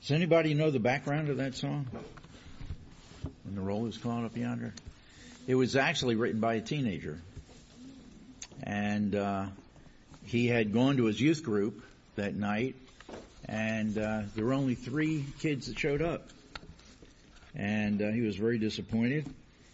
Does anybody know the background of that song? When the roll is called up yonder? It was actually written by a teenager. And he had gone to his youth group that night, and there were only 3 kids that showed up. And he was very disappointed.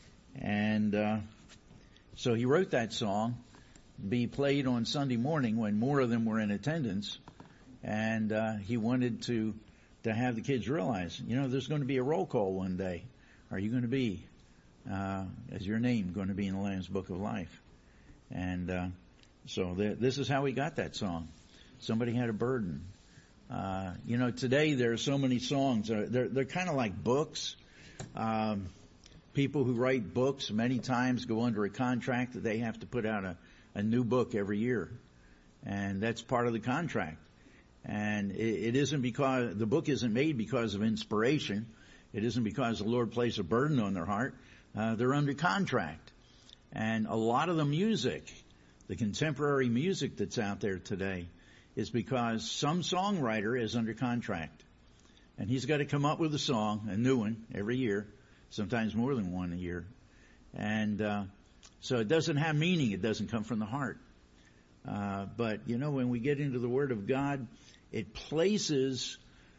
And so he wrote that song, be played on Sunday morning when more of them were in attendance. And he wanted to have the kids realize, there's going to be a roll call one day. Are you going to be, is your name going to be in the Lamb's Book of Life? And so this is how we got that song. Somebody had a burden. Today there are so many songs. They're kind of like books. People who write books many times go under a contract that they have to put out a new book every year. And that's part of the contract. And it isn't because, the book isn't made because of inspiration. It isn't because the Lord placed a burden on their heart. They're under contract. And a lot of the music, the contemporary music that's out there today, is because some songwriter is under contract. And he's got to come up with a song, a new one, every year, sometimes more than one a year. And so it doesn't have meaning. It doesn't come from the heart. But, when we get into the Word of God, it places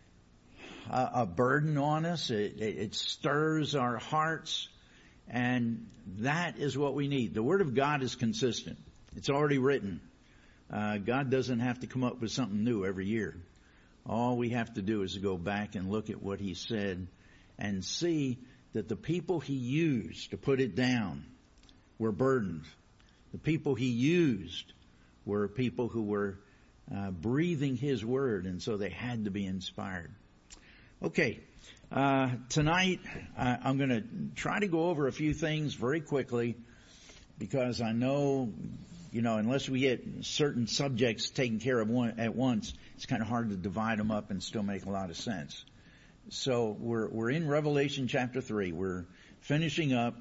a burden on us. It stirs our hearts. And that is what we need. The Word of God is consistent. It's already written. God doesn't have to come up with something new every year. All we have to do is go back and look at what He said and see that the people He used to put it down were burdened. The people He used were people who were breathing His Word, and so they had to be inspired. Okay, tonight I'm going to try to go over a few things very quickly because I know, unless we get certain subjects taken care of at once, it's kind of hard to divide them up and still make a lot of sense. So we're in Revelation chapter 3. We're finishing up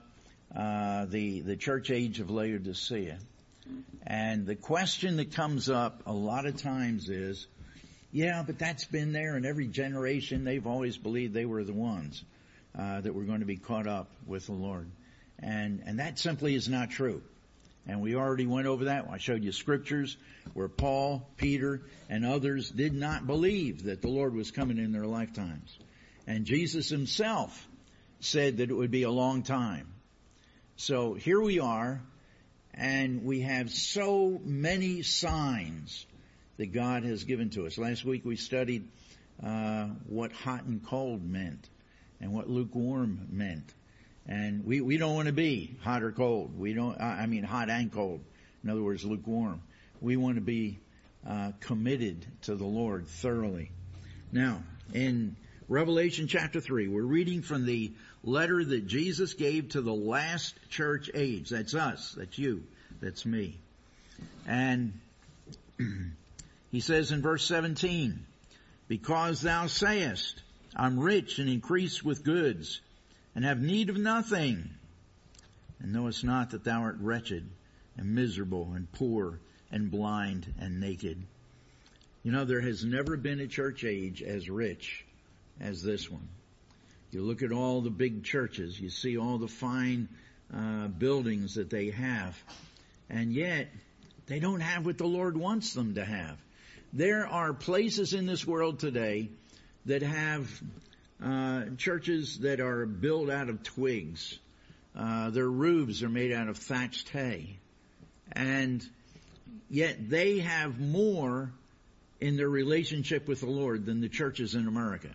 the church age of Laodicea. And the question that comes up a lot of times is, but that's been there in every generation. They've always believed they were the ones that were going to be caught up with the Lord. And that simply is not true. And we already went over that. I showed you scriptures where Paul, Peter, and others did not believe that the Lord was coming in their lifetimes. And Jesus Himself said that it would be a long time. So here we are, and we have so many signs that God has given to us. Last week we studied what hot and cold meant and what lukewarm meant. And we don't want to be hot or cold. Hot and cold. In other words, lukewarm. We want to be committed to the Lord thoroughly. Now, in Revelation chapter 3, we're reading from the letter that Jesus gave to the last church age. That's us. That's you. That's me. And He says in verse 17, because thou sayest, I'm rich and increased with goods, and have need of nothing, and knowest not that thou art wretched, and miserable, and poor, and blind, and naked. There has never been a church age as rich as this one. You look at all the big churches, you see all the fine buildings that they have, and yet they don't have what the Lord wants them to have. There are places in this world today that have churches that are built out of twigs. Their roofs are made out of thatched hay. And yet they have more in their relationship with the Lord than the churches in America.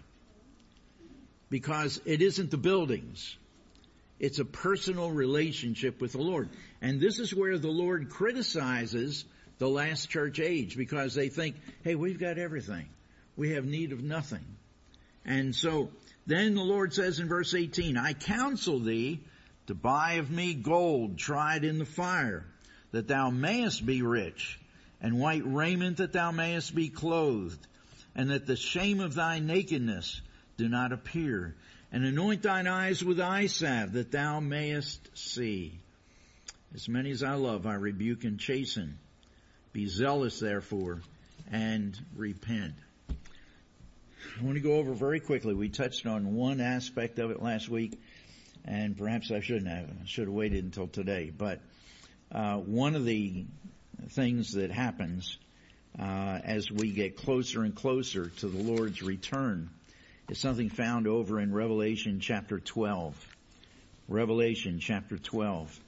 Because it isn't the buildings. It's a personal relationship with the Lord. And this is where the Lord criticizes the last church age, because they think, hey, we've got everything. We have need of nothing. And so then the Lord says in verse 18, I counsel thee to buy of me gold tried in the fire, that thou mayest be rich, and white raiment that thou mayest be clothed, and that the shame of thy nakedness do not appear, and anoint thine eyes with eye salve, that thou mayest see. As many as I love, I rebuke and chasten. Be zealous, therefore, and repent. I want to go over very quickly. We touched on one aspect of it last week, and perhaps I shouldn't have. I should have waited until today. But one of the things that happens as we get closer and closer to the Lord's return is something found over in Revelation chapter 12. Revelation chapter 12.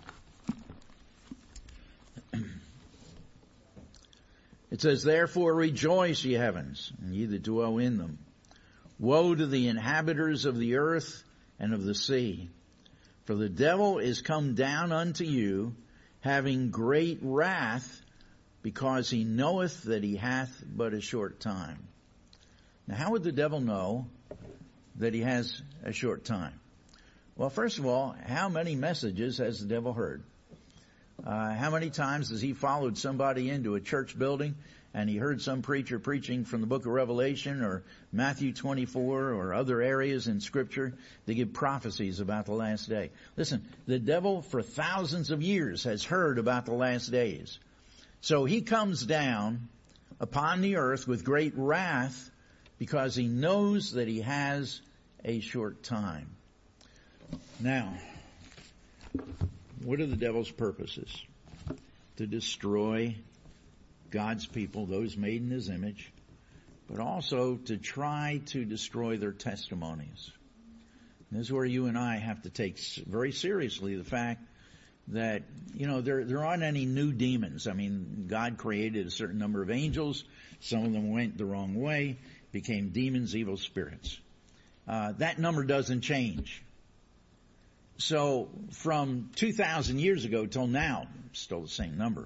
It says, "Therefore rejoice, ye heavens, and ye that dwell in them. Woe to the inhabitants of the earth and of the sea. For the devil is come down unto you, having great wrath, because he knoweth that he hath but a short time." Now, how would the devil know that he has a short time? Well, first of all, how many messages has the devil heard? How many times has he followed somebody into a church building and he heard some preacher preaching from the book of Revelation or Matthew 24 or other areas in Scripture that give prophecies about the last day? Listen, the devil for thousands of years has heard about the last days. So he comes down upon the earth with great wrath because he knows that he has a short time. Now, what are the devil's purposes? To destroy God's people, those made in His image, but also to try to destroy their testimonies. And this is where you and I have to take very seriously the fact that, there aren't any new demons. I mean, God created a certain number of angels. Some of them went the wrong way, became demons, evil spirits. That number doesn't change. So from 2,000 years ago till now, still the same number.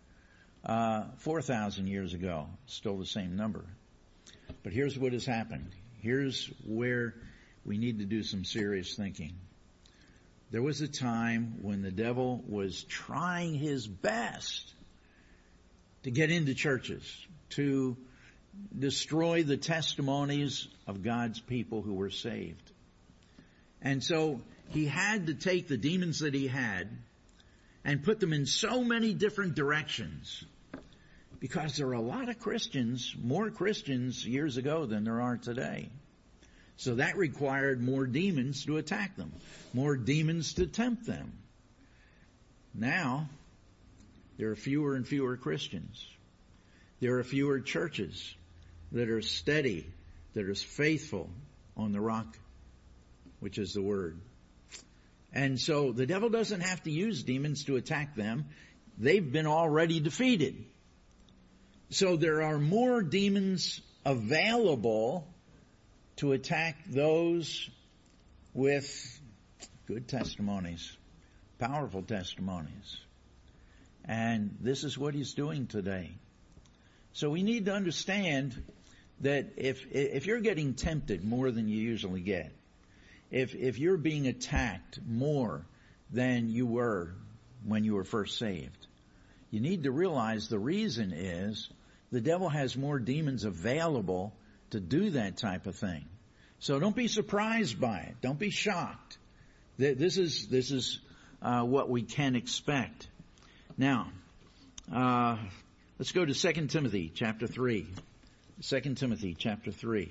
4,000 years ago, still the same number. But here's what has happened. Here's where we need to do some serious thinking. There was a time when the devil was trying his best to get into churches, to destroy the testimonies of God's people who were saved. And so he had to take the demons that he had and put them in so many different directions, because there are a lot of Christians, more Christians years ago than there are today. So that required more demons to attack them, more demons to tempt them. Now, there are fewer and fewer Christians. There are fewer churches that are steady, that are faithful on the rock, which is the Word. And so the devil doesn't have to use demons to attack them. They've been already defeated. So there are more demons available to attack those with good testimonies, powerful testimonies. And this is what he's doing today. So we need to understand that if you're getting tempted more than you usually get, if you're being attacked more than you were when you were first saved, you need to realize the reason is the devil has more demons available to do that type of thing. So don't be surprised by it. Don't be shocked. This is what we can expect. Now, let's go to 2 Timothy chapter 3. 2 Timothy chapter 3.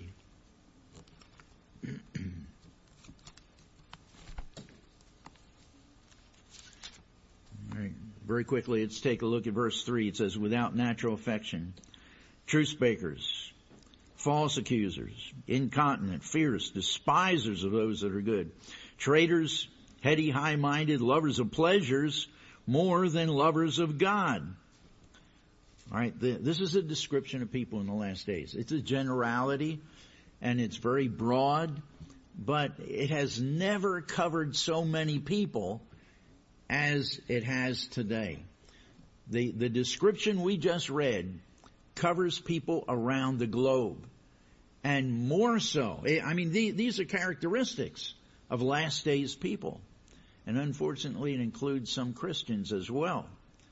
All right. Very quickly, let's take a look at verse 3. It says, "Without natural affection, truce breakers, false accusers, incontinent, fierce, despisers of those that are good, traitors, heady, high-minded, lovers of pleasures more than lovers of God." All right, this is a description of people in the last days. It's a generality, and it's very broad, but it has never covered so many people as it has today. The description we just read covers people around the globe, and more so. I mean, these are characteristics of last days people, and unfortunately it includes some Christians as well.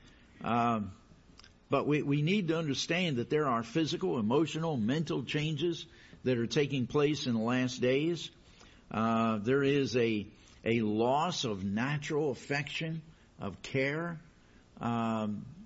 But we need to understand that there are physical, emotional, mental changes that are taking place in the last days. There is a loss of natural affection, of care,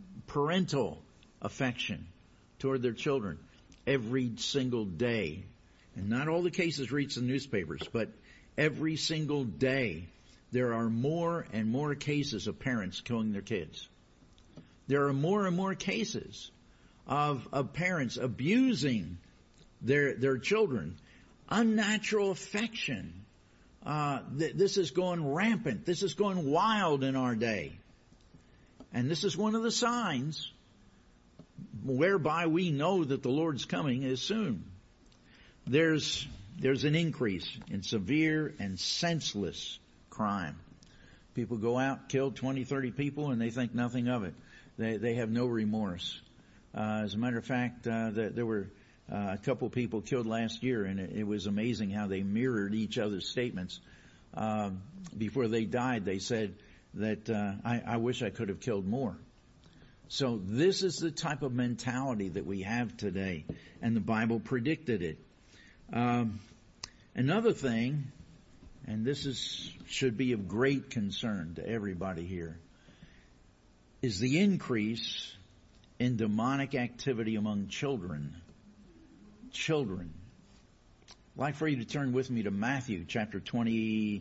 parental affection toward their children. Every single day and not all the cases reach the newspapers, but every single day there are more and more cases of parents killing their kids. There are more and more cases of parents abusing their children. Unnatural affection. This is going rampant. This is going wild in our day. And this is one of the signs whereby we know that the Lord's coming is soon. There's an increase in severe and senseless crime. People go out, kill 20, 30 people, and they think nothing of it. They have no remorse. As a matter of fact, there were a couple people killed last year, and it was amazing how they mirrored each other's statements. Before they died, they said that I wish I could have killed more. So this is the type of mentality that we have today, and the Bible predicted it. Another thing, and this should be of great concern to everybody here, is the increase in demonic activity among children. Children. I'd like for you to turn with me to Matthew 17.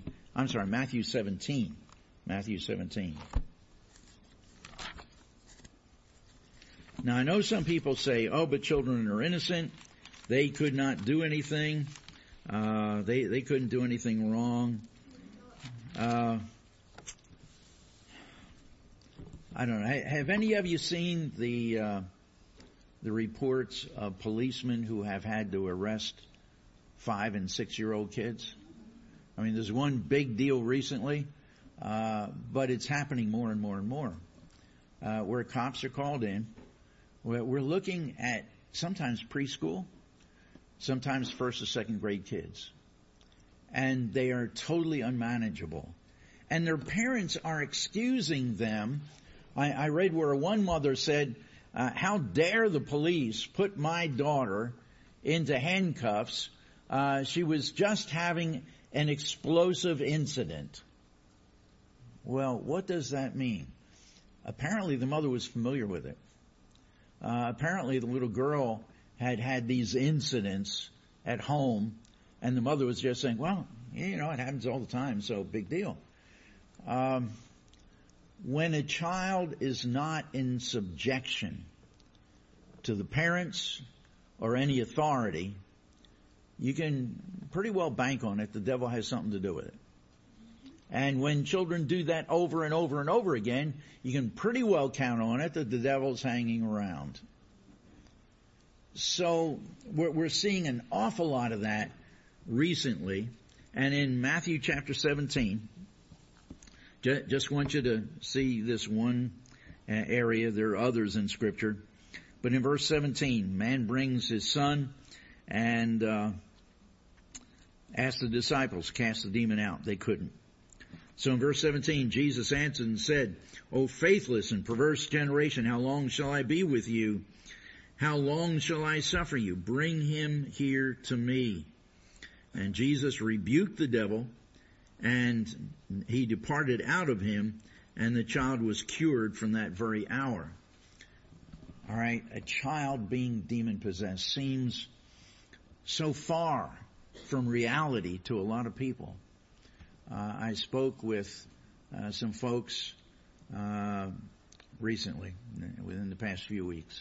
Matthew 17. Now I know some people say, oh, but children are innocent. They could not do anything. They couldn't do anything wrong. I don't know. Have any of you seen the reports of policemen who have had to arrest 5 and 6 year old kids? I mean, there's one big deal recently, but it's happening more and more and more, where cops are called in. We're looking at sometimes preschool, sometimes first or second grade kids, and they are totally unmanageable, and their parents are excusing them. I read where one mother said, how dare the police put my daughter into handcuffs? She was just having an explosive incident. Well, what does that mean? Apparently the mother was familiar with it. Apparently the little girl had these incidents at home, and the mother was just saying, well, it happens all the time, so big deal. When a child is not in subjection to the parents or any authority, you can pretty well bank on it the devil has something to do with it. And when children do that over and over and over again, you can pretty well count on it that the devil's hanging around. So we're seeing an awful lot of that recently. And in Matthew chapter 17, just want you to see this one area. There are others in Scripture. But in verse 17, man brings his son and asked the disciples to cast the demon out. They couldn't. So in verse 17, Jesus answered and said, O faithless and perverse generation, how long shall I be with you? How long shall I suffer you? Bring him here to me. And Jesus rebuked the devil, and he departed out of him, and the child was cured from that very hour. All right, a child being demon-possessed seems so far from reality to a lot of people. I spoke with some folks recently, within the past few weeks.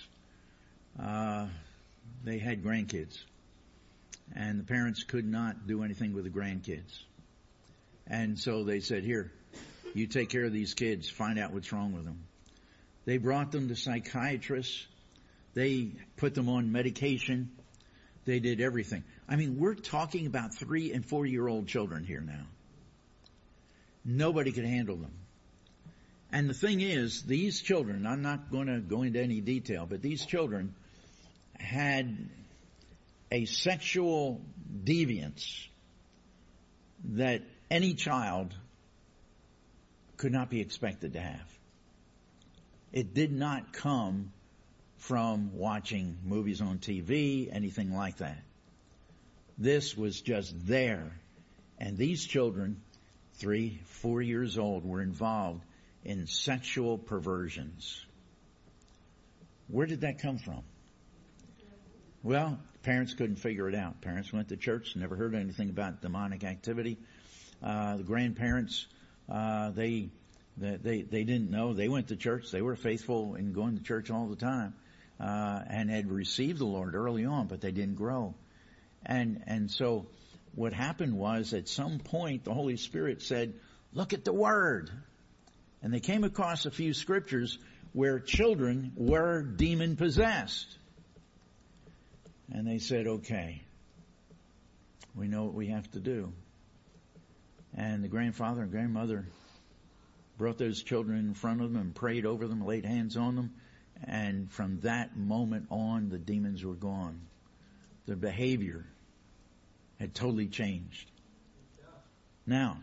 They had grandkids, and the parents could not do anything with the grandkids. And so they said, here, you take care of these kids, find out what's wrong with them. They brought them to psychiatrists. They put them on medication. They did everything. I mean, we're talking about 3 and 4 year old children here now. Nobody could handle them. And the thing is, these children, I'm not going to go into any detail, but these children had a sexual deviance that any child could not be expected to have. It did not come from watching movies on TV, anything like that. This was just there. And these children, 3, 4 years old, were involved in sexual perversions. Where did that come from? Well, Parents couldn't figure it out. Parents went to church, never heard anything about demonic activity. The grandparents, they didn't know. They went to church. They were faithful in going to church all the time, and had received the Lord early on, but they didn't grow. And so what happened was, at some point, the Holy Spirit said, look at the Word. And they came across a few scriptures where children were demon possessed. And they said, okay, we know what we have to do. And the grandfather and grandmother brought those children in front of them and prayed over them, laid hands on them. And from that moment on, the demons were gone. The behavior had totally changed. Now,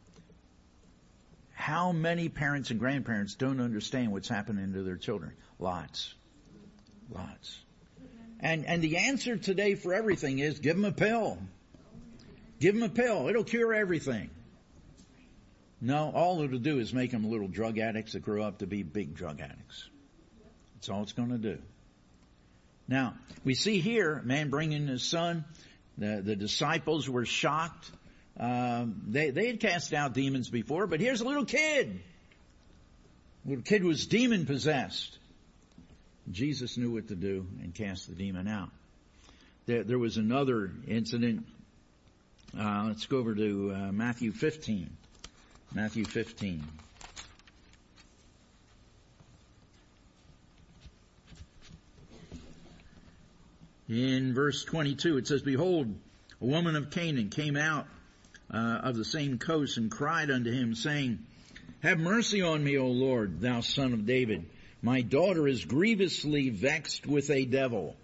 how many parents and grandparents don't understand what's happening to their children? Lots. And the answer today for everything is give them a pill. Give them a pill. It'll cure everything. No, all it'll do is make them little drug addicts that grow up to be big drug addicts. That's all it's going to do. Now, we see here a man bringing his son. The disciples were shocked. They had cast out demons before, but here's a little kid. The little kid was demon possessed. Jesus knew what to do and cast the demon out. There was another incident. Let's go over to Matthew 15. Matthew 15. In verse 22, it says, behold, a woman of Canaan came out of the same coast and cried unto him, saying, have mercy on me, O Lord, thou son of David. My daughter is grievously vexed with a devil.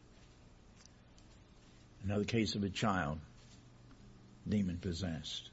Another case of a child, demon possessed.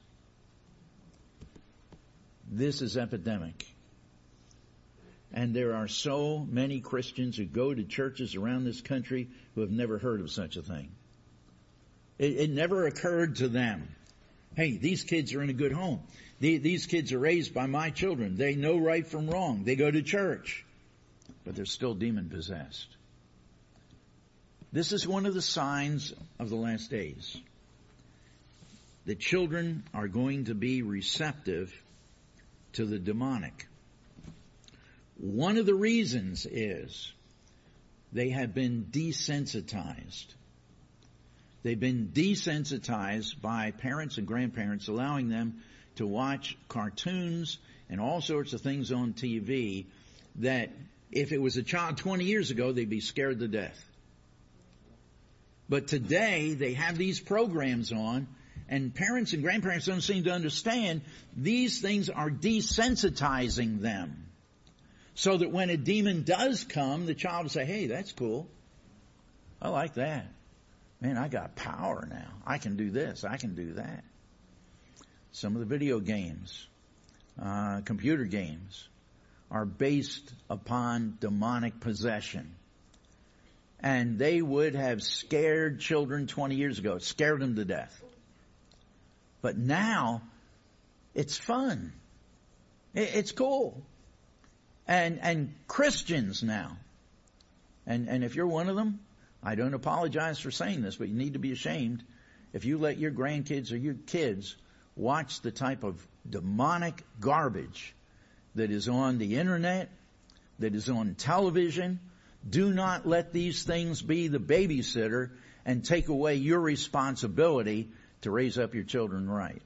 This is epidemic. And there are so many Christians who go to churches around this country who have never heard of such a thing. It never occurred to them. Hey, these kids are in a good home. These kids are raised by my children. They know right from wrong. They go to church. But they're still demon possessed. This is one of the signs of the last days. The children are going to be receptive to the demonic. One of the reasons is they have been desensitized. They've been desensitized by parents and grandparents, allowing them to watch cartoons and all sorts of things on TV that if it was a child 20 years ago, they'd be scared to death. But today, they have these programs on, and parents and grandparents don't seem to understand these things are desensitizing them. So that when a demon does come, the child will say, hey, that's cool. I like that. Man, I got power now. I can do this. I can do that. Some of the video games, computer games, are based upon demonic possession. And they would have scared children 20 years ago, scared them to death. But now, it's fun. It's cool. And Christians now, and if you're one of them, I don't apologize for saying this, but you need to be ashamed if you let your grandkids or your kids watch the type of demonic garbage that is on the internet, that is on television. Do not let these things be the babysitter and take away your responsibility to raise up your children right.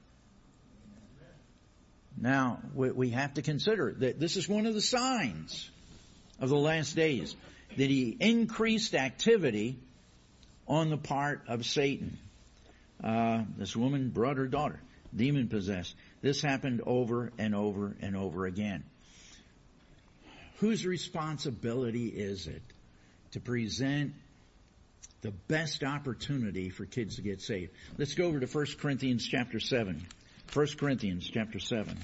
Now, we have to consider that this is one of the signs of the last days, that he increased activity on the part of Satan. This woman brought her daughter, demon possessed. This happened over and over and over again. Whose responsibility is it to present the best opportunity for kids to get saved? Let's go over to 1 Corinthians chapter 7. 1 Corinthians chapter 7.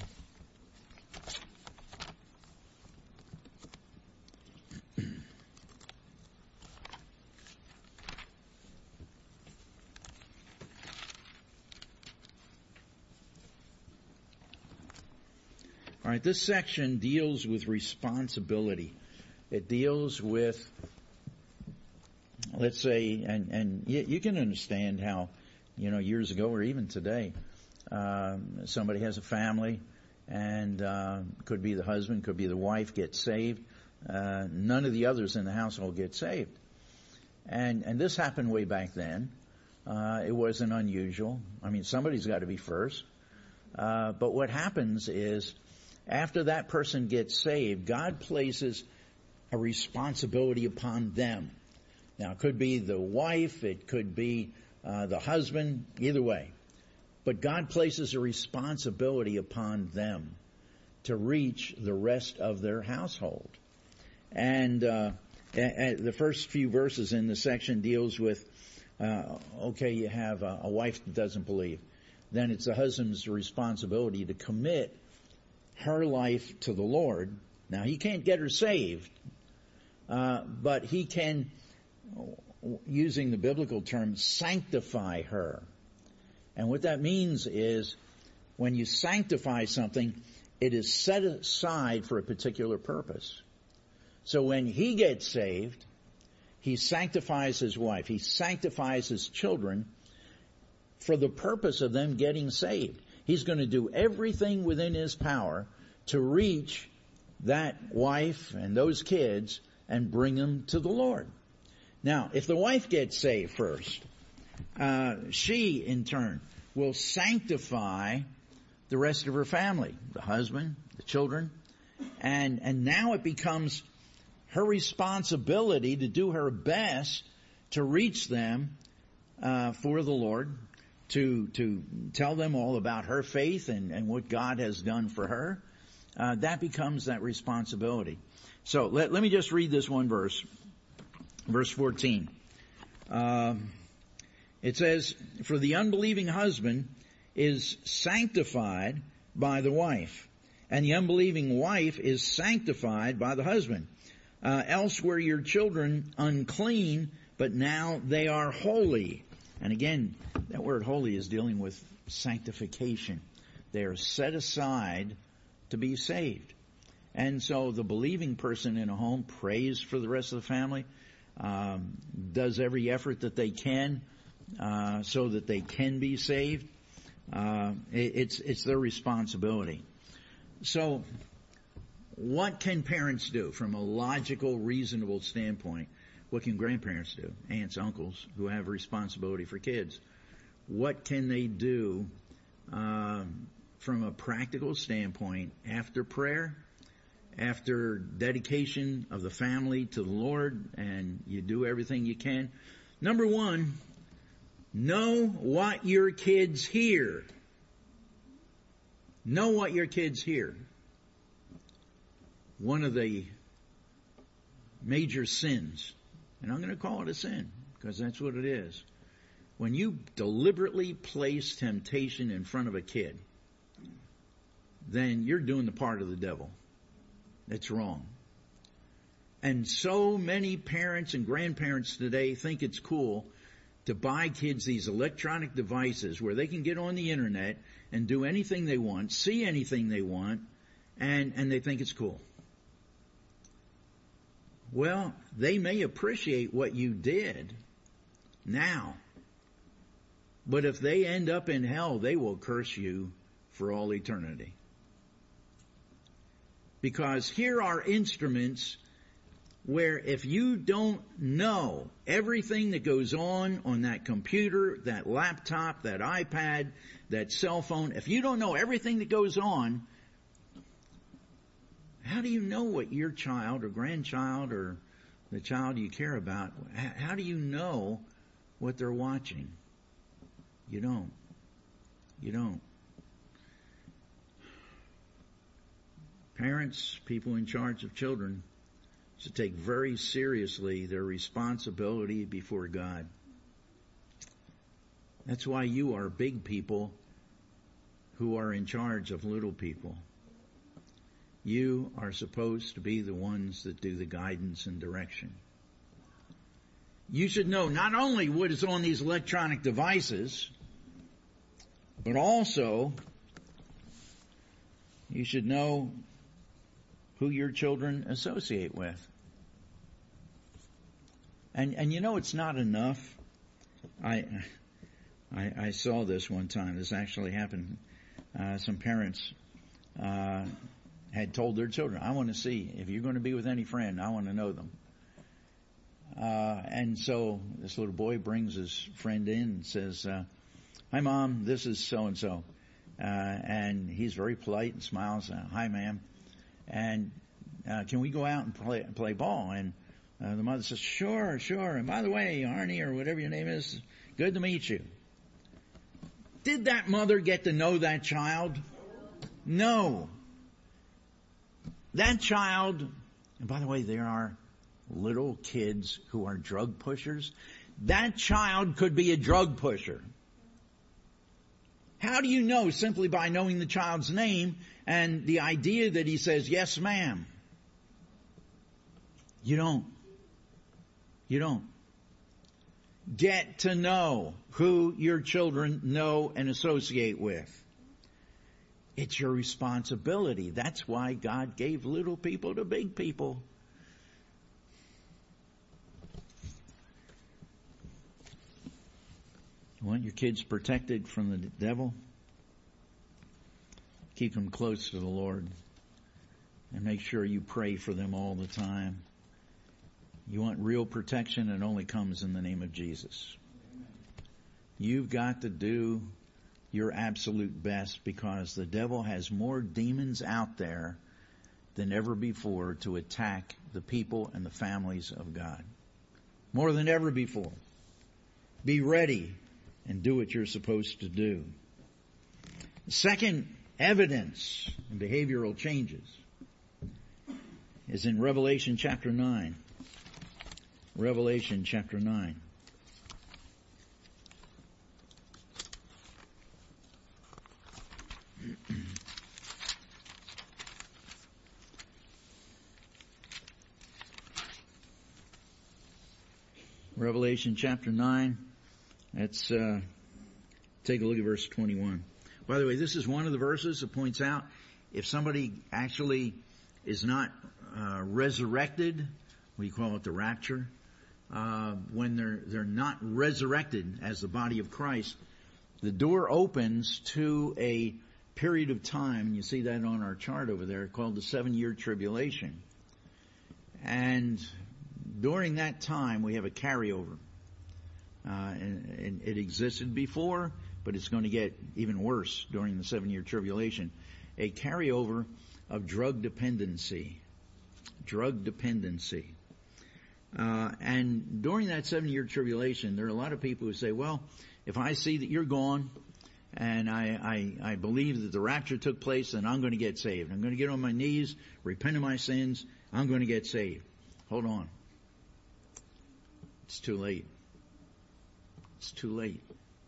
All right, this section deals with responsibility. It deals with let's say, and you can understand how, years ago or even today, somebody has a family and, could be the husband, could be the wife, gets saved. None of the others in the household get saved. And this happened way back then. It wasn't unusual. I mean, somebody's got to be first. But what happens is, after that person gets saved, God places a responsibility upon them. Now, it could be the wife, it could be the husband, either way. But God places a responsibility upon them to reach the rest of their household. And the first few verses in the section deals with, you have a wife that doesn't believe. Then it's the husband's responsibility to commit her life to the Lord. Now, he can't get her saved, but he can, using the biblical term, sanctify her. And what that means is, when you sanctify something, it is set aside for a particular purpose. So when he gets saved, he sanctifies his wife, he sanctifies his children for the purpose of them getting saved. He's going to do everything within his power to reach that wife and those kids and bring them to the Lord. Now, if the wife gets saved first, she in turn will sanctify the rest of her family, the husband, the children, and now it becomes her responsibility to do her best to reach them for the Lord, to tell them all about her faith and what God has done for her. That becomes that responsibility. So let me just read this one verse. Verse 14. It says, "For the unbelieving husband is sanctified by the wife, and the unbelieving wife is sanctified by the husband. Else were your children unclean, but now they are holy." And again, that word holy is dealing with sanctification. They are set aside to be saved. And so the believing person in a home prays for the rest of the family, does every effort that they can, so that they can be saved. It's their responsibility. So what can parents do from a logical, reasonable standpoint? What can grandparents do? Aunts, uncles who have a responsibility for kids. What can they do from a practical standpoint after prayer, after dedication of the family to the Lord, and you do everything you can? Number one, know what your kids hear. Know what your kids hear. One of the major sins, and I'm going to call it a sin because that's what it is. When you deliberately place temptation in front of a kid, then you're doing the part of the devil. That's wrong. And so many parents and grandparents today think it's cool to buy kids these electronic devices where they can get on the internet and do anything they want, see anything they want, and they think it's cool. Well, they may appreciate what you did now, but if they end up in hell, they will curse you for all eternity. Because here are instruments where if you don't know everything that goes on that computer, that laptop, that iPad, that cell phone, if you don't know everything that goes on, how do you know what your child or grandchild or the child you care about, how do you know what they're watching? You don't. You don't. Parents, people in charge of children, should take very seriously their responsibility before God. That's why you are big people who are in charge of little people. You are supposed to be the ones that do the guidance and direction. You should know not only what is on these electronic devices, but also you should know who your children associate with. And you know, it's not enough. I saw this one time. This actually happened. Some parents had told their children, I want to see, if you're going to be with any friend, I want to know them. And so this little boy brings his friend in and says, hi Mom, this is so-and-so. And he's very polite and smiles, hi ma'am. And can we go out and play ball? And the mother says, sure. And by the way, Arnie, or whatever your name is, good to meet you. Did that mother get to know that child? No. That child, and by the way, there are little kids who are drug pushers. That child could be a drug pusher. How do you know? Simply by knowing the child's name and the idea that he says, yes ma'am. You don't. Get to know who your children know and associate with. It's your responsibility. That's why God gave little people to big people. You want your kids protected from the devil? Keep them close to the Lord. And make sure you pray for them all the time. You want real protection, it only comes in the name of Jesus. You've got to do your absolute best, because the devil has more demons out there than ever before to attack the people and the families of God. More than ever before. Be ready and do what you're supposed to do. Second evidence in behavioral changes is in Revelation chapter 9. Revelation chapter 9. Revelation chapter 9. Let's take a look at verse 21. By the way, this is one of the verses that points out if somebody actually is not resurrected, we call it the rapture, when they're not resurrected as the body of Christ, the door opens to a period of time, and you see that on our chart over there, called the 7-year tribulation. And during that time, we have a carryover. And it existed before, but it's going to get even worse during the 7-year tribulation. A carryover of drug dependency. Drug dependency. And during that 7-year tribulation, there are a lot of people who say, well, if I see that you're gone, and I believe that the rapture took place, then I'm going to get saved. I'm going to get on my knees, repent of my sins, I'm going to get saved. Hold on. It's too late. It's too late.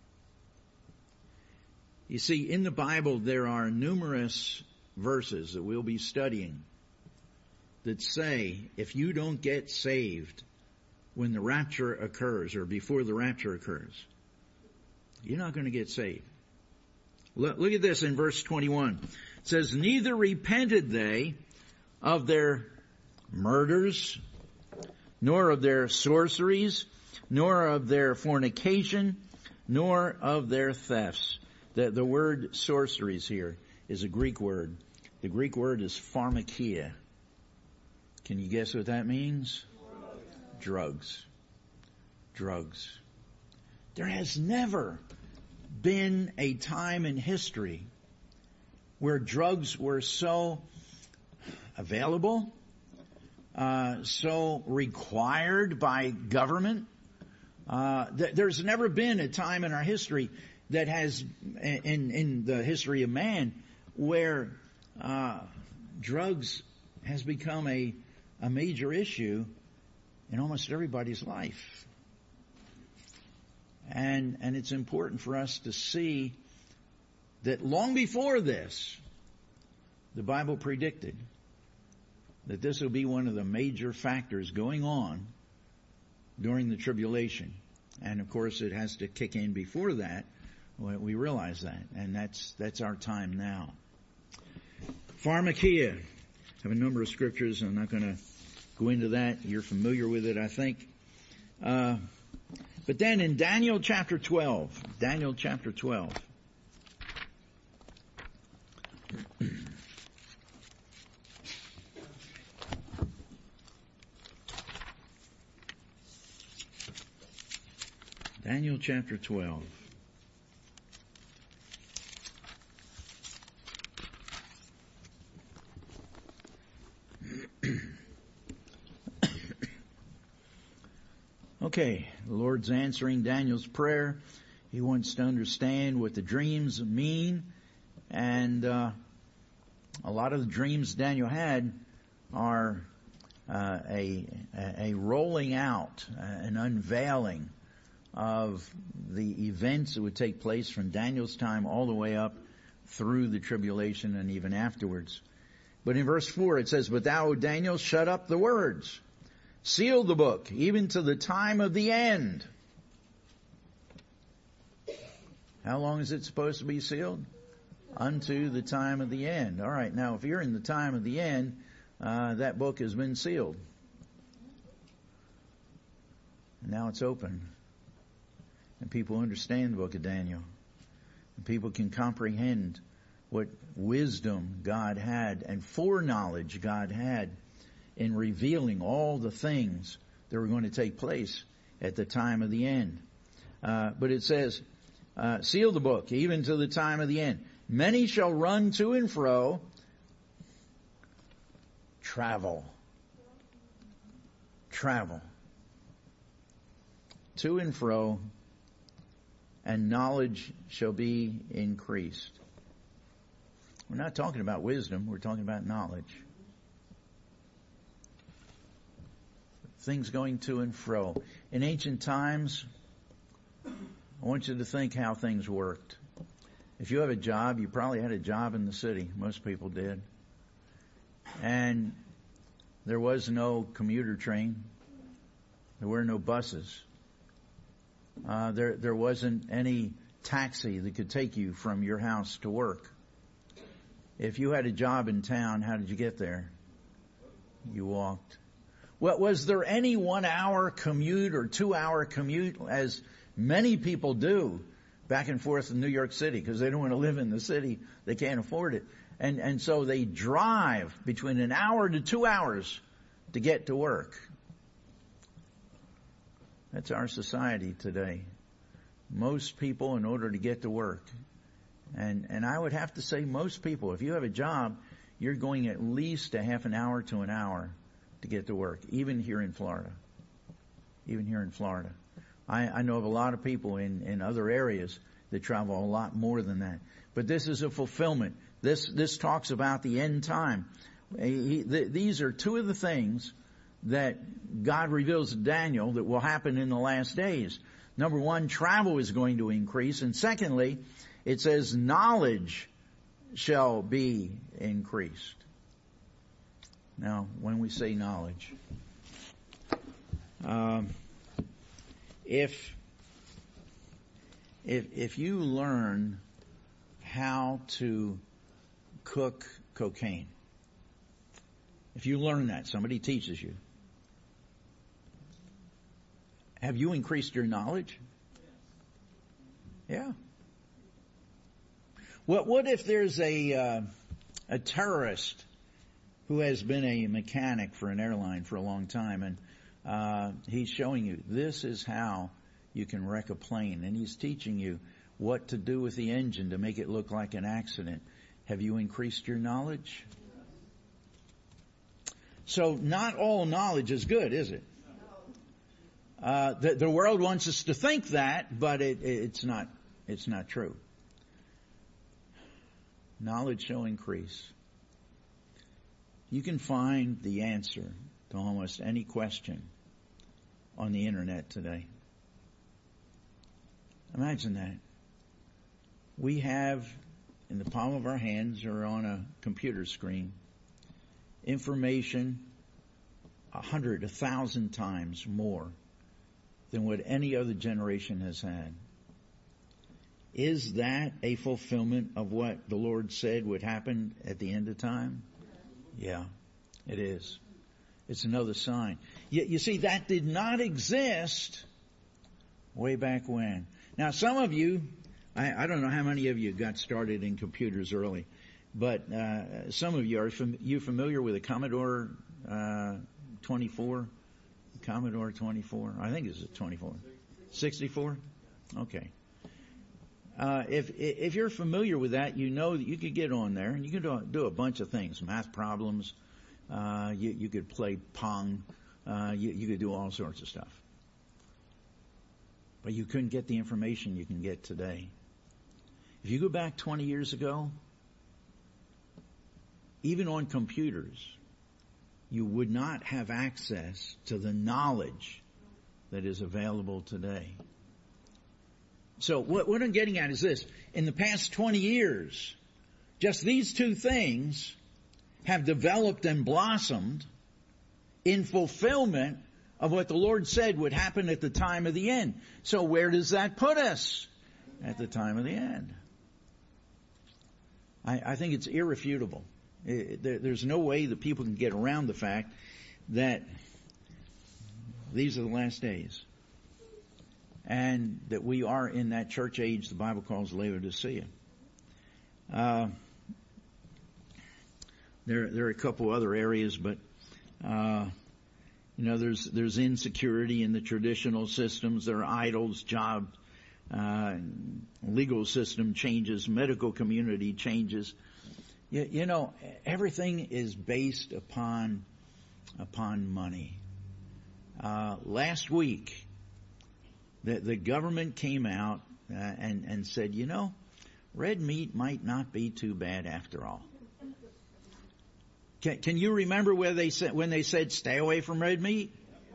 You see, in the Bible there are numerous verses that we'll be studying that say if you don't get saved when the rapture occurs or before the rapture occurs, you're not going to get saved. Look at this in verse 21. It says, neither repented they of their murders, nor of their sorceries, nor of their fornication, nor of their thefts. The word sorceries here is a Greek word. The Greek word is pharmakia. Can you guess what that means? Drugs. Drugs. There has never been a time in history where drugs were so available, so required by government. There's never been a time in our history that has, in the history of man, where drugs has become a major issue in almost everybody's life. And it's important for us to see that long before this, the Bible predicted that this will be one of the major factors going on during the tribulation. And of course it has to kick in before that. We realize that. And that's our time now. Pharmakia. I have a number of scriptures. I'm not going to go into that. You're familiar with it, I think. But then in Daniel chapter 12, Daniel chapter 12. Okay, the Lord's answering Daniel's prayer. He wants to understand what the dreams mean. And a lot of the dreams Daniel had are a rolling out, an unveiling of the events that would take place from Daniel's time all the way up through the tribulation and even afterwards. But in verse 4 it says, "But thou, O Daniel, shut up the words. Seal the book, even to the time of the end." How long is it supposed to be sealed? Unto the time of the end. All right, now if you're in the time of the end, that book has been sealed. And now it's open. And people understand the book of Daniel. And people can comprehend what wisdom God had and foreknowledge God had in revealing all the things that were going to take place at the time of the end. But it says, seal the book, even to the time of the end. Many shall run to and fro, travel, to and fro, and knowledge shall be increased. We're not talking about wisdom, we're talking about knowledge. Things going to and fro. In ancient times, I want you to think how things worked. If you have a job, you probably had a job in the city. Most people did. And there was no commuter train. There were no buses. There wasn't any taxi that could take you from your house to work. If you had a job in town, how did you get there? You walked. Well, was there any 1 hour commute or 2 hour commute, as many people do, back and forth in New York City because they don't want to live in the city. They can't afford it. And so they drive between an hour to 2 hours to get to work. That's our society today. Most people, in order to get to work, and I would have to say most people, if you have a job, you're going at least a half an hour to an hour to get to work, even here in Florida. I know of a lot of people in other areas that travel a lot more than that. But this is a fulfillment. This talks about the end time. These are two of the things that God reveals to Daniel that will happen in the last days. Number one, travel is going to increase. And secondly, it says knowledge shall be increased. Now, when we say knowledge, if you learn how to cook cocaine, if you learn that, somebody teaches you, have you increased your knowledge? Yeah. What if there's a terrorist who has been a mechanic for an airline for a long time, and he's showing you this is how you can wreck a plane, and he's teaching you what to do with the engine to make it look like an accident. Have you increased your knowledge? So not all knowledge is good, is it? The world wants us to think that, but it's not true. Knowledge shall increase. You can find the answer to almost any question on the internet today. Imagine that. We have in the palm of our hands or on a computer screen information 100, 1,000 times more than what any other generation has had. Is that a fulfillment of what the Lord said would happen at the end of time? Yeah, it is. It's another sign. You see, that did not exist way back when. Now, some of you, I don't know how many of you got started in computers early, but some of you, are you familiar with a Commodore 24? Commodore 24? I think it's a 24. 64? Okay. If you're familiar with that, you know that you could get on there and you can do a bunch of things. Math problems. You could play Pong. You could do all sorts of stuff. But you couldn't get the information you can get today. If you go back 20 years ago, even on computers, you would not have access to the knowledge that is available today. So what I'm getting at is this. In the past 20 years, just these two things have developed and blossomed in fulfillment of what the Lord said would happen at the time of the end. So where does that put us at the time of the end? I think it's irrefutable. There's no way that people can get around the fact that these are the last days. And that we are in that church age the Bible calls Laodicea. There are a couple other areas, but there's insecurity in the traditional systems. There are idols, jobs, legal system changes, medical community changes. Everything is based upon money. Last week, the government came out and said, red meat might not be too bad after all. Can you remember when they said stay away from red meat?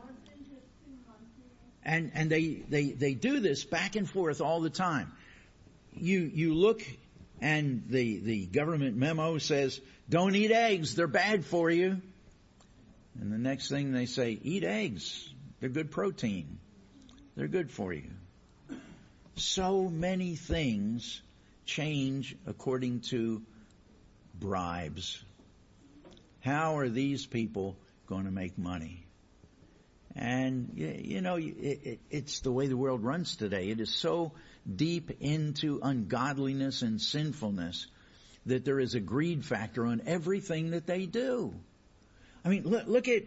And they do this back and forth all the time. You look and the government memo says, don't eat eggs, they're bad for you. And the next thing they say, eat eggs, they're good protein. They're good for you. So many things change according to bribes. How are these people going to make money? And, it's the way the world runs today. It is so deep into ungodliness and sinfulness that there is a greed factor on everything that they do. I mean, look at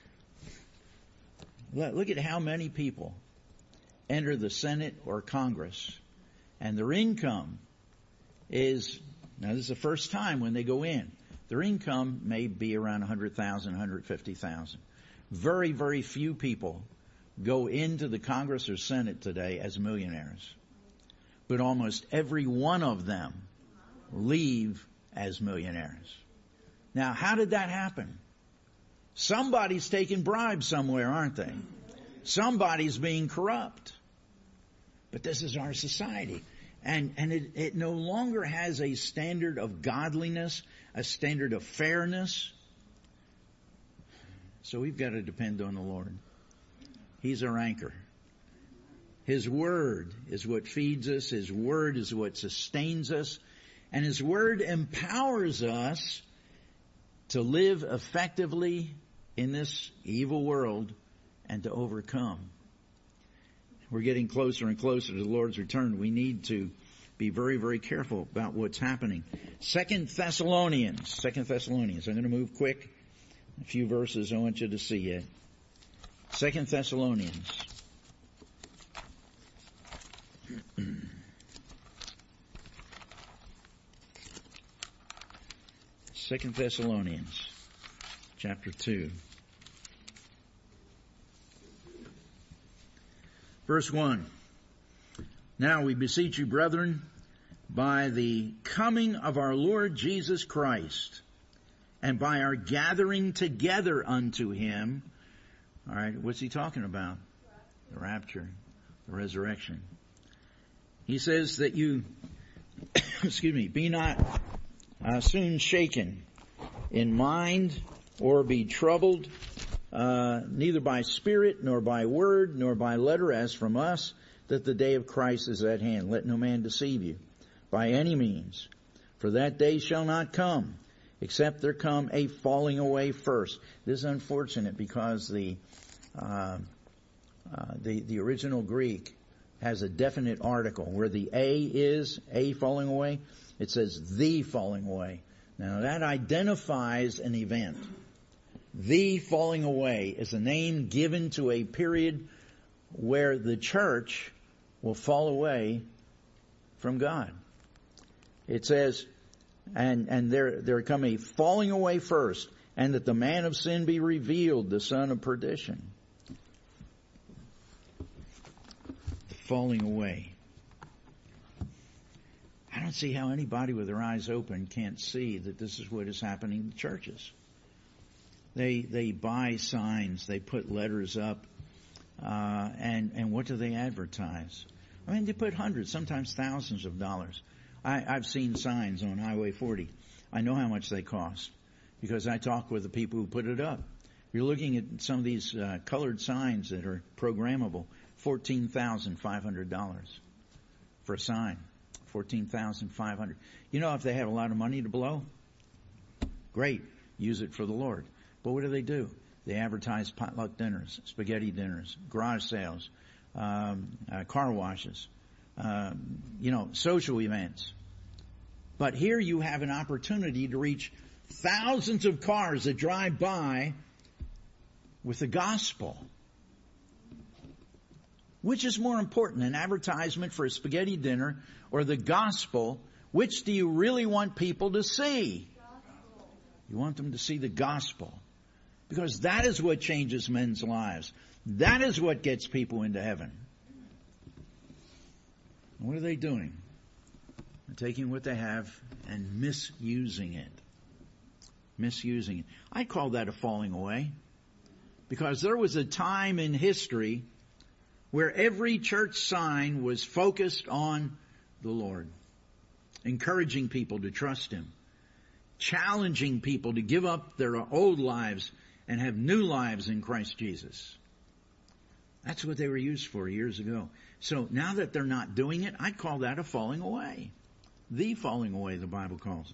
how many people enter the Senate or Congress, and their income is, now this is the first time when they go in, their income may be around $100,000, $150,000. Very, very few people go into the Congress or Senate today as millionaires. But almost every one of them leave as millionaires. Now, how did that happen? Somebody's taking bribes somewhere, aren't they? Somebody's being corrupt. But this is our society. And it no longer has a standard of godliness, a standard of fairness. So we've got to depend on the Lord. He's our anchor. His Word is what feeds us. His Word is what sustains us. And His Word empowers us to live effectively in this evil world and to overcome. We're getting closer and closer to the Lord's return. We need to be very, very careful about what's happening. 2 Thessalonians. I'm going to move quick. A few verses I want you to see it. 2 Thessalonians. 2 Thessalonians, chapter 2. Verse 1. Now we beseech you, brethren, by the coming of our Lord Jesus Christ, and by our gathering together unto Him. All right, what's he talking about? The rapture, the resurrection. He says that you, be not soon shaken in mind or be troubled, neither by spirit, nor by word, nor by letter as from us, that the day of Christ is at hand. Let no man deceive you by any means, for that day shall not come, except there come a falling away first. This is unfortunate because the original Greek has a definite article where the a falling away. It says the falling away. Now that identifies an event. The falling away is a name given to a period where the church will fall away from God. It says, and there come a falling away first, and that the man of sin be revealed, the son of perdition. Falling away. I don't see how anybody with their eyes open can't see that this is what is happening in churches. They buy signs, they put letters up, and what do they advertise? I mean, they put hundreds, sometimes thousands of dollars. I've seen signs on Highway 40. I know how much they cost because I talk with the people who put it up. You're looking at some of these colored signs that are programmable. $14,500 for a sign. $14,500. You know, if they have a lot of money to blow, great, use it for the Lord. But what do? They advertise potluck dinners, spaghetti dinners, garage sales, car washes, social events. But here you have an opportunity to reach thousands of cars that drive by with the gospel. Which is more important, an advertisement for a spaghetti dinner or the gospel? Which do you really want people to see? Gospel. You want them to see the gospel. Because that is what changes men's lives. That is what gets people into heaven. What are they doing? They're taking what they have and misusing it. Misusing it. I call that a falling away. Because there was a time in history where every church sign was focused on the Lord, encouraging people to trust Him, challenging people to give up their old lives and have new lives in Christ Jesus. That's what they were used for years ago. So now that they're not doing it, I'd call that a falling away. The falling away, the Bible calls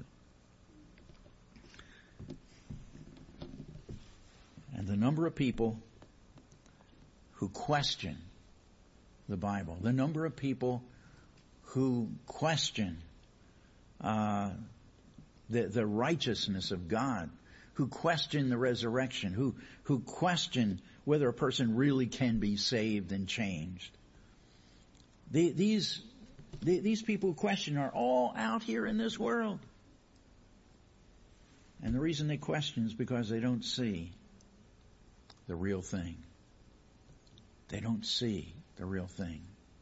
it. And the number of people who question the Bible, the number of people who question the righteousness of God, who question the resurrection, who question whether a person really can be saved and changed. These people who question are all out here in this world. And the reason they question is because they don't see the real thing. They don't see the real thing.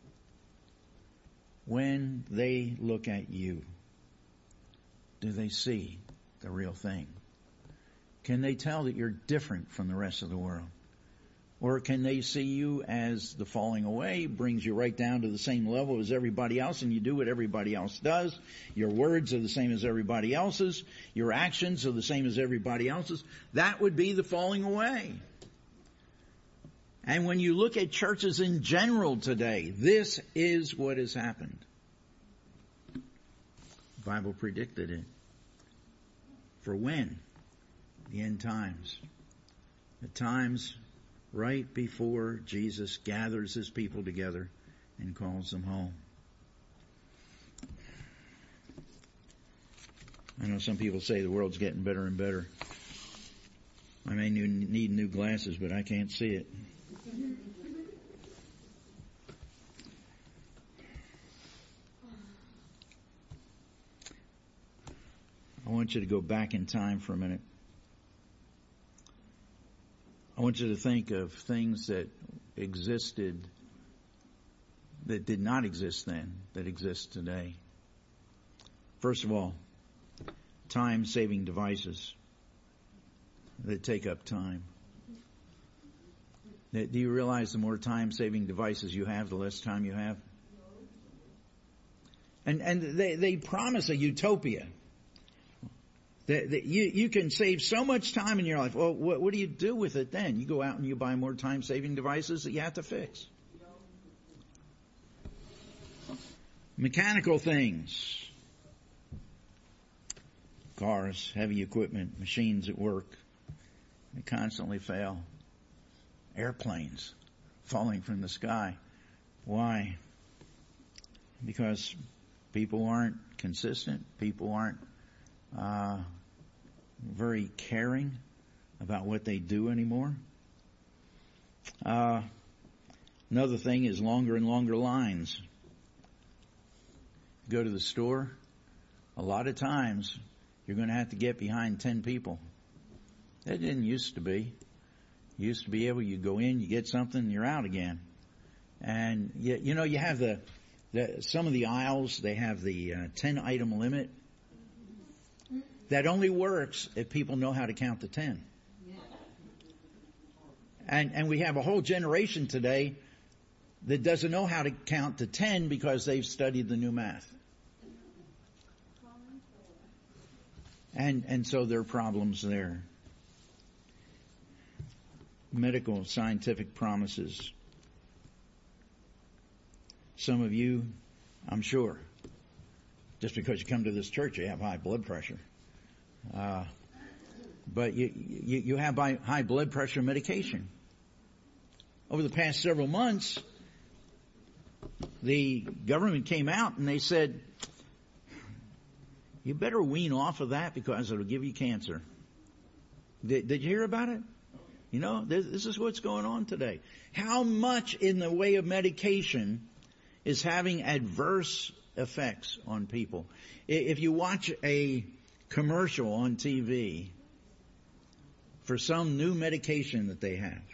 When they look at you, do they see the real thing? Can they tell that you're different from the rest of the world? Or can they see you as the falling away brings you right down to the same level as everybody else and you do what everybody else does? Your words are the same as everybody else's. Your actions are the same as everybody else's. That would be the falling away. And when you look at churches in general today, this is what has happened. The Bible predicted it. For when? The end times. The times right before Jesus gathers His people together and calls them home. I know some people say the world's getting better and better. I may need new glasses, but I can't see it. I want you to go back in time for a minute. I want you to think of things that existed that did not exist then, that exist today. First of all, time-saving devices that take up time. Do you realize the more time-saving devices you have, the less time you have? And they promise a utopia. That you can save so much time in your life. Well, what do you do with it then? You go out and you buy more time-saving devices that you have to fix. Mechanical things cars, heavy equipment, machines at work. They constantly fail. Airplanes falling from the sky. Why? Because people aren't consistent. People aren't very caring about what they do anymore. Another thing is longer and longer lines. Go to the store, a lot of times you're going to have to get behind 10 people. That didn't used to be. You used to be able, you go in, you get something, you're out again. And you know, you have some of the aisles, they have the 10 item limit. That only works if people know how to count to 10. And we have a whole generation today that doesn't know how to count to 10 because they've studied the new math. And so there are problems there. Medical, scientific promises. Some of you, I'm sure, just because you come to this church, you have high blood pressure. But you have high blood pressure medication. Over the past several months, the government came out and they said, you better wean off of that because it'll give you cancer. Did you hear about it? You know, this is what's going on today. How much in the way of medication is having adverse effects on people? If you watch a commercial on TV for some new medication that they have,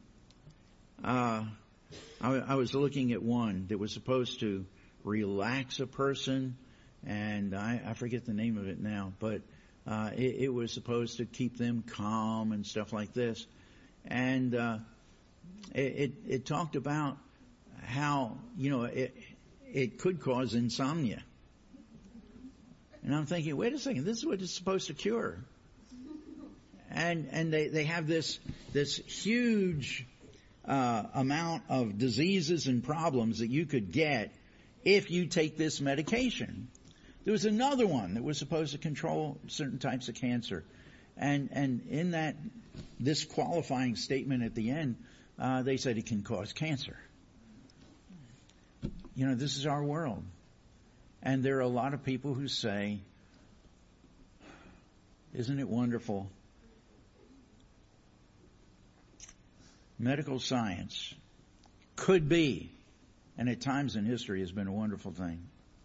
I was looking at one that was supposed to relax a person, and I forget the name of it now, but it was supposed to keep them calm and stuff like this. And it talked about how, you know, it could cause insomnia. And I'm thinking, wait a second, this is what it's supposed to cure. And they have this huge amount of diseases and problems that you could get if you take this medication. There was another one that was supposed to control certain types of cancer. And in that disqualifying statement at the end, they said it can cause cancer. You know, this is our world. And there are a lot of people who say, isn't it wonderful? Medical science could be, and at times in history has been a wonderful thing.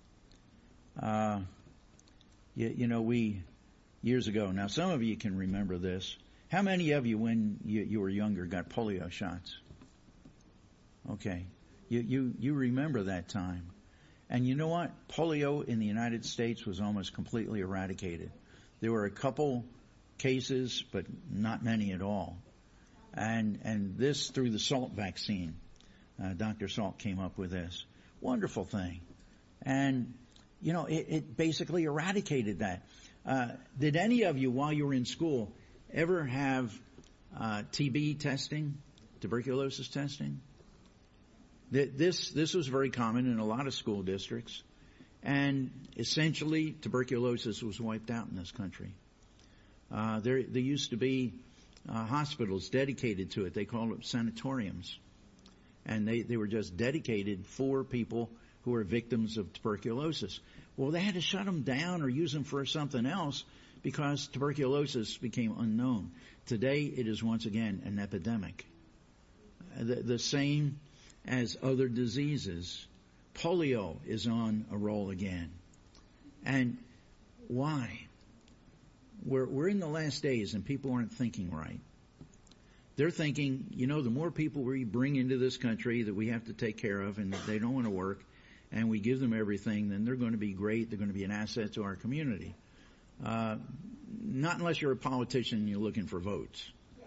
You know, years ago, now some of you can remember this. How many of you, when you were younger, got polio shots? Okay. You remember that time. And you know what? Polio in the United States was almost completely eradicated. There were a couple cases, but not many at all. And this through the Salk vaccine. Dr. Salk came up with this. Wonderful thing. And, you know, it basically eradicated that. Did any of you, while you were in school, ever have TB testing, tuberculosis testing? This was very common in a lot of school districts. And essentially, tuberculosis was wiped out in this country. There used to be hospitals dedicated to it. They called it sanatoriums. And they were just dedicated for people who were victims of tuberculosis. Well, they had to shut them down or use them for something else because tuberculosis became unknown. Today, it is once again an epidemic. The same as other diseases. Polio is on a roll again. And why? We're in the last days and people aren't thinking right. They're thinking, you know, the more people we bring into this country that we have to take care of and that they don't want to work and we give them everything, then they're going to be great. They're going to be an asset to our community. Not unless you're a politician and you're looking for votes.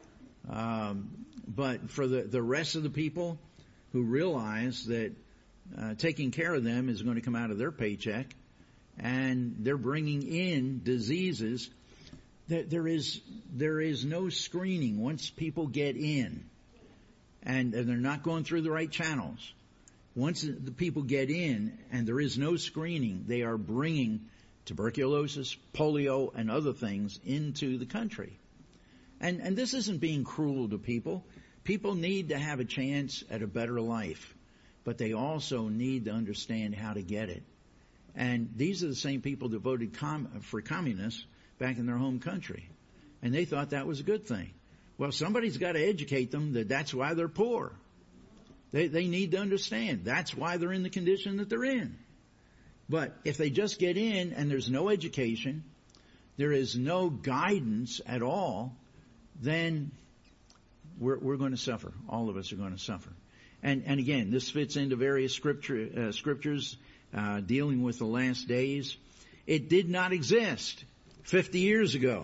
But for the rest of the people who realize that taking care of them is going to come out of their paycheck and they're bringing in diseases, there is no screening once people get in and they're not going through the right channels. Once the people get in and there is no screening, they are bringing tuberculosis, polio, and other things into the country. And this isn't being cruel to people. People need to have a chance at a better life, but they also need to understand how to get it. And these are the same people that voted for communists back in their home country. And they thought that was a good thing. Well, somebody's got to educate them that that's why they're poor. They need to understand that's why they're in the condition that they're in. But if they just get in and there's no education, there is no guidance at all, then we're going to suffer. All of us are going to suffer. And again, this fits into various scriptures dealing with the last days. It did not exist 50 years ago.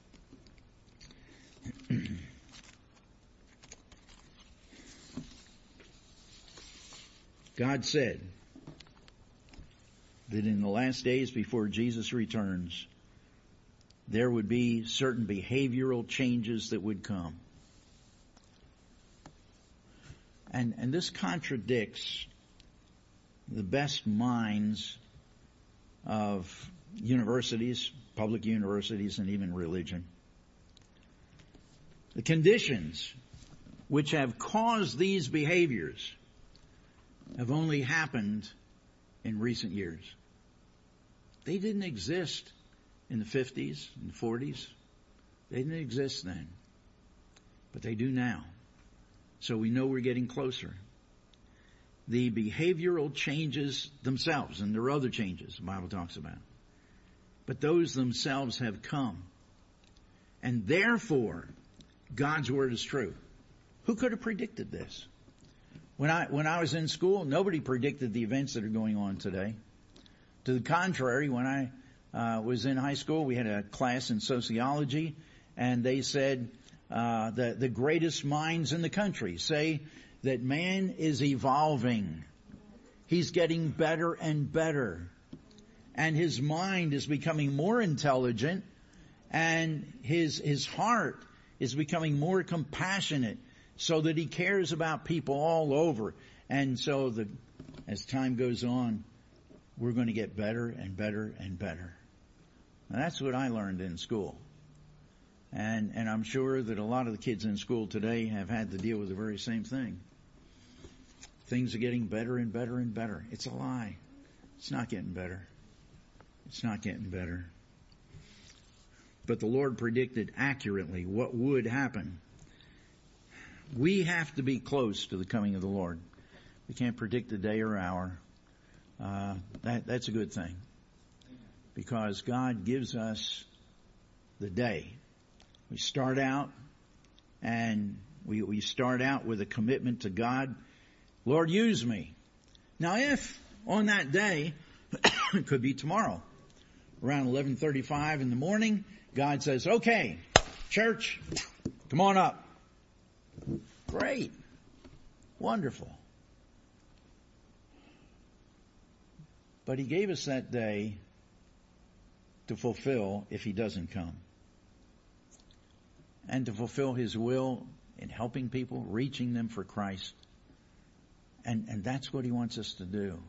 God said that in the last days before Jesus returns, there would be certain behavioral changes that would come. And this contradicts the best minds of universities, public universities, and even religion. The conditions which have caused these behaviors have only happened in recent years. They didn't exist in the 50s and 40s. They didn't exist then. But they do now. So we know we're getting closer. The behavioral changes themselves, and there are other changes the Bible talks about, but those themselves have come. And therefore, God's Word is true. Who could have predicted this? When I was in school, nobody predicted the events that are going on today. To the contrary, when I was in high school, we had a class in sociology, and they said the greatest minds in the country say that man is evolving. He's getting better and better. And his mind is becoming more intelligent, and his heart is becoming more compassionate, so that he cares about people all over. And so as time goes on, we're going to get better and better and better. And that's what I learned in school. And I'm sure that a lot of the kids in school today have had to deal with the very same thing. Things are getting better and better and better. It's a lie. It's not getting better. It's not getting better. But the Lord predicted accurately what would happen. We have to be close to the coming of the Lord. We can't predict the day or hour. That's a good thing. Because God gives us the day. We start out, and we start out with a commitment to God. Lord, use me. Now if on that day, it could be tomorrow, around 11:35 in the morning, God says, okay, church, come on up. Great. Wonderful. But he gave us that day to fulfill if he doesn't come. And to fulfill his will in helping people, reaching them for Christ. And that's what he wants us to do.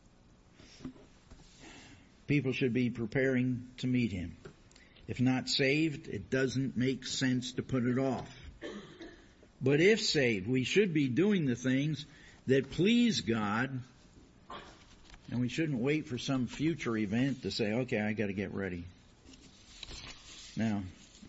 People should be preparing to meet him. If not saved, it doesn't make sense to put it off. But if saved, we should be doing the things that please God, and we shouldn't wait for some future event to say, okay, I got to get ready. Now,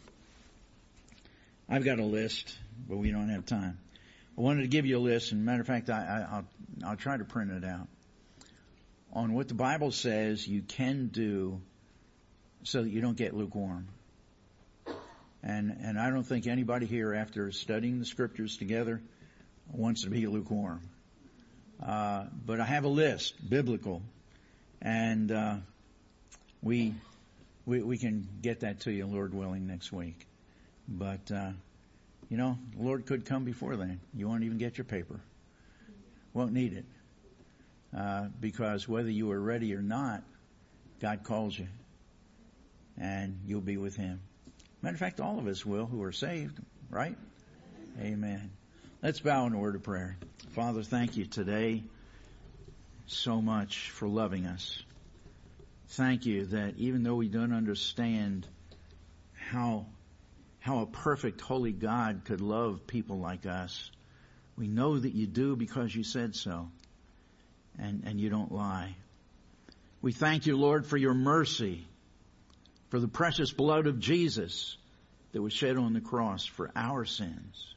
I've got a list, but we don't have time. I wanted to give you a list, and matter of fact, I'll try to print it out, on what the Bible says you can do so that you don't get lukewarm. And I don't think anybody here, after studying the scriptures together, wants to be lukewarm. But I have a list, biblical, and we can get that to you, Lord willing, next week. But the Lord could come before then. You won't even get your paper. Won't need it. Because whether you are ready or not, God calls you. And you'll be with him. Matter of fact, all of us will who are saved, right? Amen. Let's bow in a word of prayer. Father, thank you today so much for loving us. Thank you that even though we don't understand how a perfect holy God could love people like us, we know that you do because you said so. And you don't lie. We thank you, Lord, for your mercy, for the precious blood of Jesus that was shed on the cross for our sins.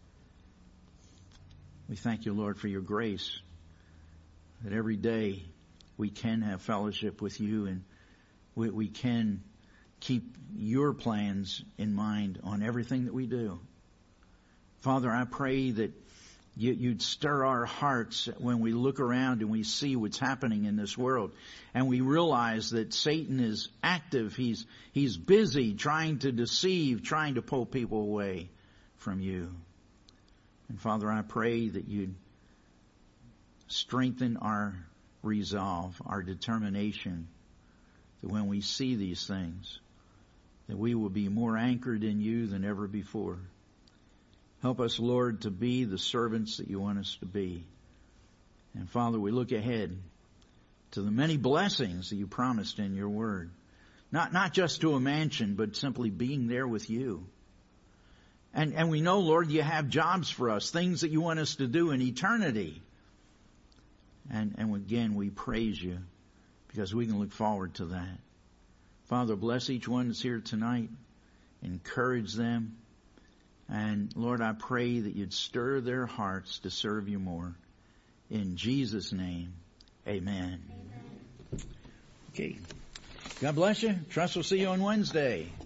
We thank you, Lord, for your grace, that every day we can have fellowship with you and we can keep your plans in mind on everything that we do. Father, I pray that you'd stir our hearts when we look around and we see what's happening in this world. And we realize that Satan is active. He's busy trying to deceive, trying to pull people away from you. And Father, I pray that you'd strengthen our resolve, our determination, that when we see these things, that we will be more anchored in you than ever before. Help us, Lord, to be the servants that you want us to be. And Father, we look ahead to the many blessings that you promised in your word. Not just to a mansion, but simply being there with you. And we know, Lord, you have jobs for us, things that you want us to do in eternity. And again, we praise you because we can look forward to that. Father, bless each one that's here tonight. Encourage them. And Lord, I pray that you'd stir their hearts to serve you more. In Jesus' name, amen. Okay. God bless you. Trust we'll see you on Wednesday.